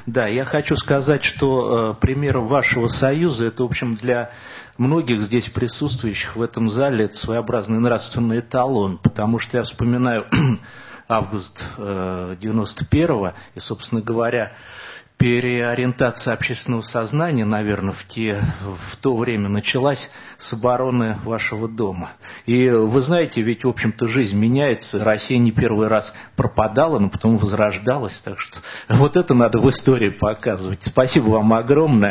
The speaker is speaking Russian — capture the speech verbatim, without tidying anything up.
Да, я хочу сказать, что э, пример вашего союза, это, в общем, для многих здесь присутствующих в этом зале, это своеобразный нравственный эталон, потому что я вспоминаю август э, девяносто первого, и, собственно говоря, переориентация общественного сознания, наверное, в, те, в то время началась с обороны вашего дома. И вы знаете, ведь, в общем-то, жизнь меняется. Россия не первый раз пропадала, но потом возрождалась. Так что вот это надо в истории показывать. Спасибо вам огромное.